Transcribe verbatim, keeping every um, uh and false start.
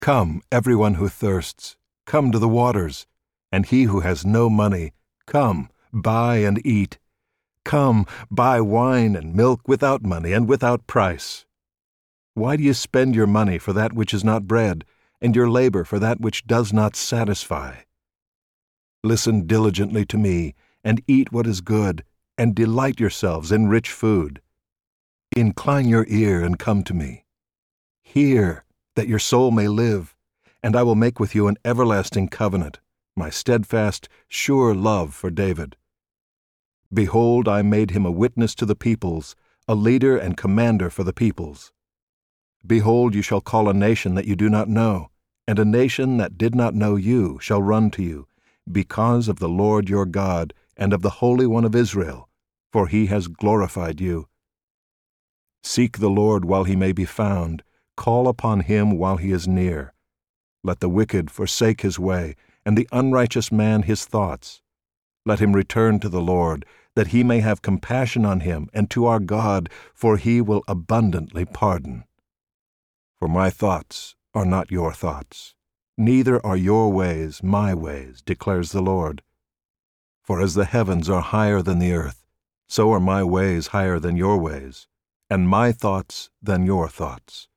Come, everyone who thirsts, come to the waters, and he who has no money, come, buy and eat. Come, buy wine and milk without money and without price. Why do you spend your money for that which is not bread, and your labor for that which does not satisfy? Listen diligently to me, and eat what is good, and delight yourselves in rich food. Incline your ear and come to me. Hear, that your soul may live, and I will make with you an everlasting covenant, my steadfast, sure love for David. Behold, I made him a witness to the peoples, a leader and commander for the peoples. Behold, you shall call a nation that you do not know, and a nation that did not know you shall run to you, because of the Lord your God and of the Holy One of Israel, for he has glorified you. Seek the Lord while he may be found, call upon him while he is near. Let the wicked forsake his way, and the unrighteous man his thoughts. Let him return to the Lord, that he may have compassion on him, and to our God, for he will abundantly pardon. For my thoughts are not your thoughts, neither are your ways my ways, declares the Lord. For as the heavens are higher than the earth, so are my ways higher than your ways, and my thoughts than your thoughts.